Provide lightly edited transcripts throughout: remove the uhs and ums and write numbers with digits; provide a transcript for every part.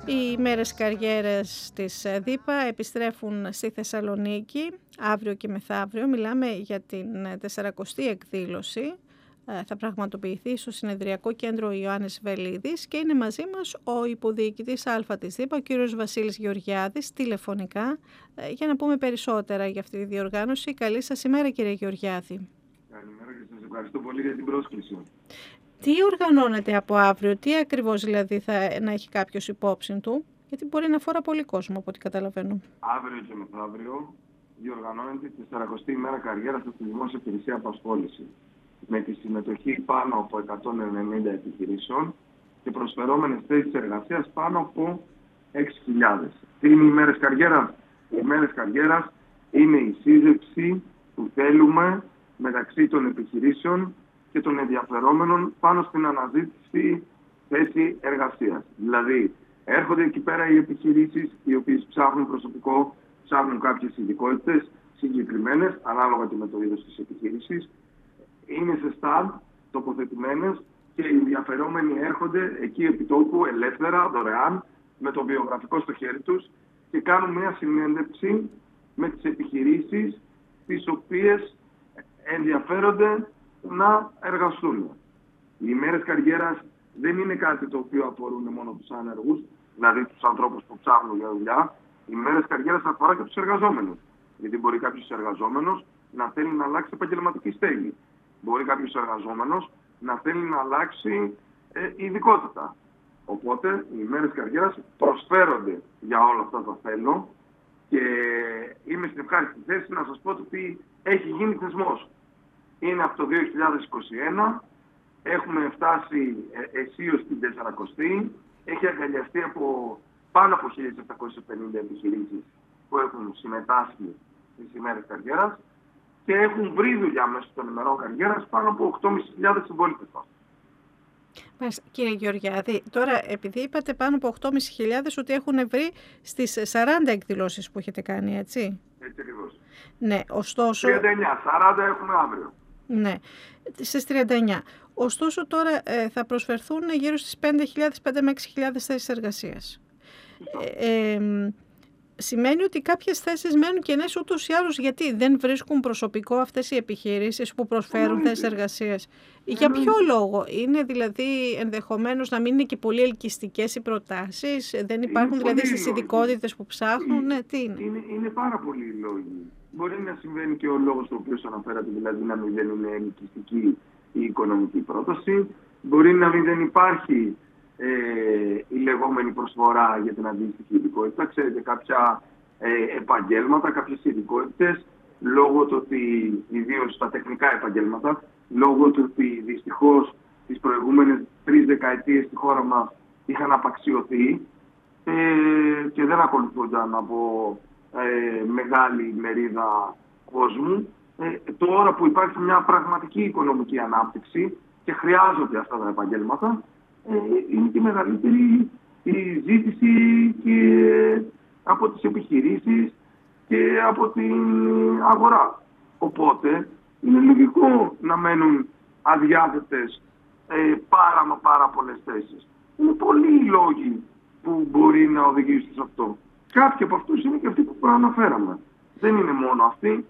Οι μέρες καριέρας της ΔΥΠΑ επιστρέφουν στη Θεσσαλονίκη αύριο και μεθαύριο. Μιλάμε για την 40η εκδήλωση. Θα πραγματοποιηθεί στο Συνεδριακό Κέντρο Ιωάννης Βελίδης και είναι μαζί μας ο υποδιοικητής Α της ΔΥΠΑ, ο κύριος Βασίλης Γεωργιάδης, τηλεφωνικά, για να πούμε περισσότερα για αυτή τη διοργάνωση. Καλή σας ημέρα, κύριε Γεωργιάδη. Καλημέρα και σας ευχαριστώ πολύ για την πρόσκληση. Τι οργανώνεται από αύριο, τι ακριβώς δηλαδή να έχει κάποιος υπόψη του, γιατί μπορεί να αφορά πολύ κόσμο από ό,τι καταλαβαίνω. Αύριο και μεθαύριο διοργανώνεται τη 40η ημέρα καριέρας στη Δημόσια Υπηρεσία Απασχόληση, με τη συμμετοχή πάνω από 190 επιχειρήσεων και προσφερόμενες θέσεις εργασίας πάνω από 6.000. Τι είναι οι ημέρες καριέρας? Οι ημέρες καριέρας είναι η σύζευξη που θέλουμε μεταξύ των επιχειρήσεων και των ενδιαφερόμενων πάνω στην αναζήτηση θέση εργασίας. Δηλαδή, έρχονται εκεί πέρα οι επιχειρήσεις οι οποίες ψάχνουν προσωπικό, ψάχνουν κάποιες ειδικότητες συγκεκριμένες, ανάλογα και με το είδος της επιχείρησης. Είναι σε στάντ τοποθετημένες και οι ενδιαφερόμενοι έρχονται εκεί επί τόπου ελεύθερα, δωρεάν, με το βιογραφικό στο χέρι τους και κάνουν μια συνέντευξη με τις επιχειρήσεις τις οποίες ενδιαφέρονται να εργαστούν. Οι ημέρες καριέρας δεν είναι κάτι το οποίο αφορούν μόνο τους άνεργους, δηλαδή τους ανθρώπους που ψάχνουν για δουλειά. Οι ημέρες καριέρας αφορά και τους εργαζόμενους. Γιατί μπορεί κάποιος εργαζόμενος να θέλει να αλλάξει επαγγελματική στέγη. Μπορεί κάποιος εργαζόμενος να θέλει να αλλάξει ειδικότητα. Οπότε οι ημέρες καριέρας προσφέρονται για όλα αυτά τα θέλω και είμαι στην ευχάριστη θέση να σας πω ότι έχει γίνει θεσμός. Είναι από το 2021, έχουμε φτάσει αισίως στην 40η, έχει αγκαλιαστεί από πάνω από 1.750 επιχειρήσεις που έχουν συμμετάσχει στις ημέρες καριέρας και έχουν βρει δουλειά μέσω των ημερών καριέρας πάνω από 8.500 συμπολίτες μας. Κύριε Γεωργιάδη, τώρα επειδή είπατε πάνω από 8.500 ότι έχουν βρει στις 40 εκδηλώσεις που έχετε κάνει, έτσι? Έτσι ακριβώς. Ναι, ωστόσο... 39, 40 έχουμε αύριο. Ναι, στις 39. Ωστόσο τώρα θα προσφερθούν γύρω στις 5.000 με 6.000 θέσεις εργασίας. Σημαίνει ότι κάποιες θέσεις μένουν κενές ούτως ή άλλως, γιατί δεν βρίσκουν προσωπικό αυτές οι επιχειρήσεις που προσφέρουν θέσεις εργασίας. Για ποιο λόγο? Είναι δηλαδή ενδεχομένως να μην είναι και πολύ ελκυστικές οι προτάσεις, δεν υπάρχουν δηλαδή στις ειδικότητες που ψάχνουν, τι είναι? Είναι πάρα πολλοί λόγοι. Μπορεί να συμβαίνει και ο λόγος ο οποίος αναφέρατε, δηλαδή να μην δεν είναι ελκυστική η οικονομική πρόταση. Μπορεί να μην δεν υπάρχει η λεγόμενη προσφορά για την αντίστοιχη ειδικότητα. Ξέρετε, κάποια επαγγέλματα, κάποιες ειδικότητες, λόγω του ότι, ιδίως στα τεχνικά επαγγέλματα, λόγω του ότι δυστυχώς τις προηγούμενες 3 δεκαετίες στη χώρα μας είχαν απαξιωθεί και δεν ακολουθούνταν από μεγάλη μερίδα κόσμου. Τώρα που υπάρχει μια πραγματική οικονομική ανάπτυξη και χρειάζονται αυτά τα επαγγέλματα, είναι και μεγαλύτερη η ζήτηση και από τις επιχειρήσεις και από την αγορά. Οπότε είναι λογικό να μένουν αδιάθετες πάρα πολλές θέσεις. Είναι πολλοί οι λόγοι που μπορεί να οδηγήσουν σε αυτό. Κάποιοι από αυτούς είναι και αυτοί που προαναφέραμε. Δεν είναι μόνο αυτοί.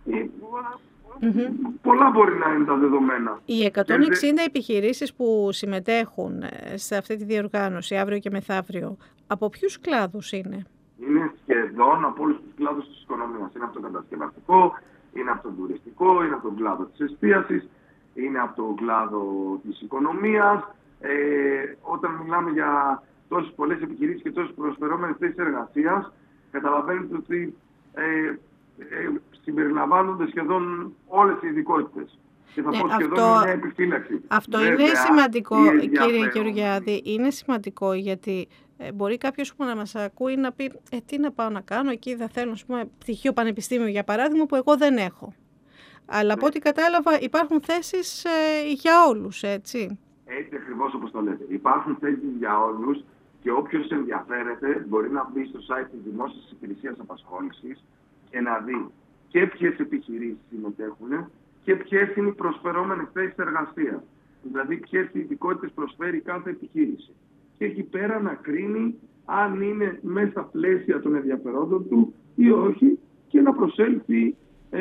Πολλά μπορεί να είναι τα δεδομένα. Οι 160 επιχειρήσεις που συμμετέχουν σε αυτή τη διοργάνωση αύριο και μεθαύριο, από ποιους κλάδους είναι? Είναι σχεδόν από όλους τους κλάδους της οικονομίας. Είναι από το κατασκευαστικό, είναι από τον τουριστικό, είναι από τον κλάδο της εστίασης, είναι από τον κλάδο της οικονομίας. Όταν μιλάμε για τόσες πολλές επιχειρήσεις και τόσες προσφερόμενες θέσεις εργασίας, καταλαβαίνετε ότι συμπεριλαμβάνονται σχεδόν όλες οι ειδικότητες. Και θα πω σχεδόν μια επιφύλαξη. Αυτό βέβαια, είναι σημαντικό, κύριε Γεωργιάδη. Είναι σημαντικό γιατί μπορεί κάποιος που να μας ακούει να πει τι να πάω να κάνω, εκεί θα θέλω πτυχίο πανεπιστήμιο για παράδειγμα που εγώ δεν έχω. Αλλά από ό,τι κατάλαβα υπάρχουν θέσεις για όλους, έτσι? Έτσι ακριβώς όπως το λέτε. Υπάρχουν θέσεις για όλους και όποιος ενδιαφέρεται μπορεί να μπει στο site της Δημόσιας Υπηρεσίας Απασχόλησης και να δει και ποιες επιχειρήσεις συμμετέχουν και ποιες είναι οι προσφερόμενες θέσεις εργασίας. Δηλαδή ποιες ειδικότητες προσφέρει κάθε επιχείρηση. Και εκεί πέρα να κρίνει αν είναι μέσα στα πλαίσια των ενδιαφερόντων του ή όχι, και να προσέλθει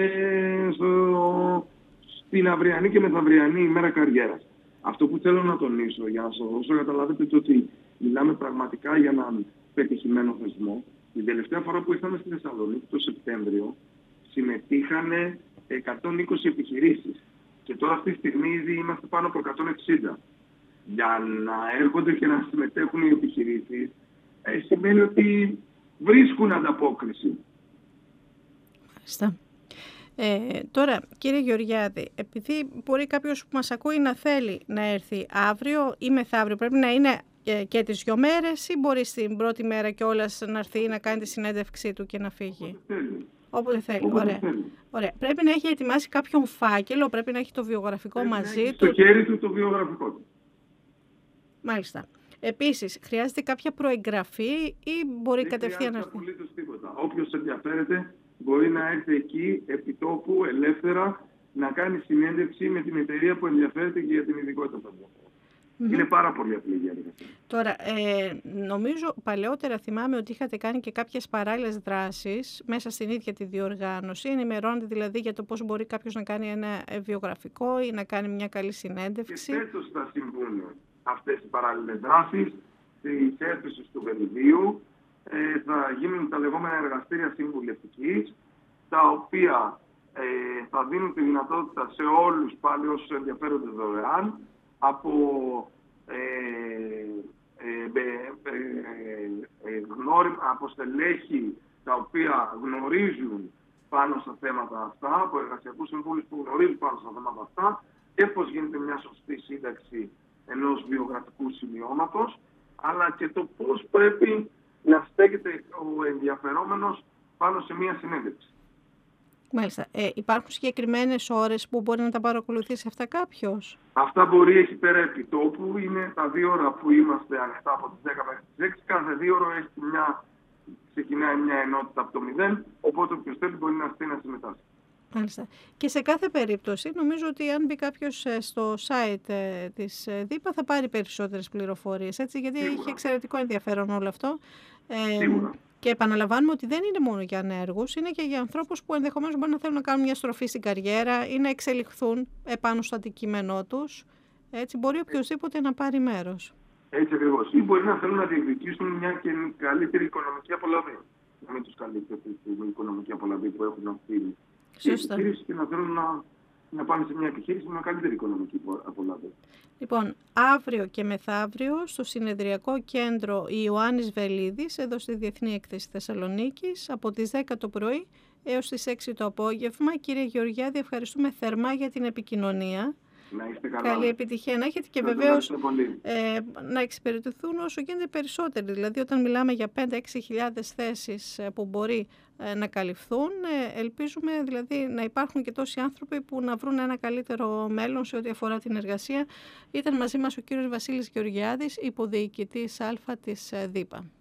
στην αυριανή και μεθαυριανή ημέρα καριέρας. Αυτό που θέλω να τονίσω, για να σας δώσω καταλάβετε ότι μιλάμε πραγματικά για έναν πετυχημένο θεσμό. Την τελευταία φορά που ήρθαμε στη Θεσσαλονίκη, το Σεπτέμβριο, συμμετείχαν 120 επιχειρήσεις. Και τώρα αυτή τη στιγμή ήδη είμαστε πάνω από 160. Για να έρχονται και να συμμετέχουν οι επιχειρήσεις, σημαίνει ότι βρίσκουν ανταπόκριση. Μάλιστα. Τώρα, κύριε Γεωργιάδη, επειδή μπορεί κάποιος που μας ακούει να θέλει να έρθει αύριο ή μεθαύριο, πρέπει να είναι και τις 2 μέρες ή μπορεί στην πρώτη μέρα κιόλας να έρθει να κάνει τη συνέντευξή του και να φύγει? Όποτε θέλει. Ωραία. Πρέπει να έχει ετοιμάσει κάποιον φάκελο, πρέπει να έχει το βιογραφικό μαζί του. Στο χέρι του το βιογραφικό του. Μάλιστα. Επίσης, χρειάζεται κάποια προεγγραφή ή μπορεί κατευθείαν να έρθει? Δεν χρειάζεται απολύτως τίποτα. Όποιος ενδιαφέρεται μπορεί να έρθει εκεί, επί τόπου, ελεύθερα, να κάνει συνέντευξη με την εταιρεία που ενδιαφέρεται και για την ειδικότητα που ενδιαφέρεται. Είναι πάρα πολύ απλή η διαδικασία. Τώρα, νομίζω παλαιότερα θυμάμαι ότι είχατε κάνει και κάποιες παράλληλες δράσεις μέσα στην ίδια τη διοργάνωση. Ενημερώνετε δηλαδή για το πώς μπορεί κάποιος να κάνει ένα βιογραφικό ή να κάνει μια καλή συνέντευξη. Και φέτος θα συμβούν αυτές οι παράλληλες δράσεις. Στις αίθουσες του Βελγίου θα γίνουν τα λεγόμενα εργαστήρια συμβουλευτικής, τα οποία θα δίνουν τη δυνατότητα σε όλους πάλι όσους ενδιαφέρονται δωρεάν από από στελέχη τα οποία γνωρίζουν πάνω στα θέματα αυτά, από εργασιακούς συμβούλους που γνωρίζουν πάνω στα θέματα αυτά και πώς γίνεται μια σωστή σύνταξη ενός βιογραφικού σημειώματος, αλλά και το πώς πρέπει να στέκεται ο ενδιαφερόμενος πάνω σε μια συνέντευξη. Μάλιστα. Υπάρχουν συγκεκριμένες ώρες που μπορεί να τα παρακολουθήσει αυτά κάποιος? Αυτά μπορεί εκεί πέρα επί τόπου. Είναι τα 2 ώρα που είμαστε ανοιχτά από τις 10 μέχρι τις 6. Κάθε 2 ώρα ξεκινάει μια ενότητα από το 0, οπότε όποιος θέλει μπορεί να έρθει να συμμετάσχει. Μάλιστα. Και σε κάθε περίπτωση νομίζω ότι αν μπει κάποιος στο site της ΔΥΠΑ θα πάρει περισσότερες πληροφορίες, έτσι, γιατί Σίγουρα. είχε εξαιρετικό ενδιαφέρον όλο αυτό. Σίγουρα. Και επαναλαμβάνουμε ότι δεν είναι μόνο για ανέργους, είναι και για ανθρώπους που ενδεχομένως μπορεί να θέλουν να κάνουν μια στροφή στην καριέρα ή να εξελιχθούν επάνω στο αντικείμενό τους. Έτσι, μπορεί οποιοδήποτε να πάρει μέρος. Έτσι ακριβώς. Ή μπορεί να θέλουν να διεκδικήσουν μια και καλύτερη οικονομική απολαβή. Να μην τους καλύπτει την οικονομική απολαβή που έχουν αυτοί οι επιχειρήσεις και να θέλουν να πάνε σε μια επιχείρηση με καλύτερη οικονομική απολαβή. Λοιπόν, αύριο και μεθαύριο στο συνεδριακό κέντρο Ιωάννης Βελίδης, εδώ στη Διεθνή Έκθεση Θεσσαλονίκης, από τις 10 το πρωί έως τις 6 το απόγευμα. Κύριε Γεωργιάδη, ευχαριστούμε θερμά για την επικοινωνία. Να είστε καλά. Καλή επιτυχία να έχετε και βεβαίως να εξυπηρετηθούν όσο γίνεται περισσότεροι. Δηλαδή όταν μιλάμε για 5-6 χιλιάδες θέσεις που μπορεί να καλυφθούν, ελπίζουμε δηλαδή να υπάρχουν και τόσοι άνθρωποι που να βρουν ένα καλύτερο μέλλον σε ό,τι αφορά την εργασία. Ήταν μαζί μας ο κύριος Βασίλης Γεωργιάδης, υποδιοικητής Α της ΔΥΠΑ.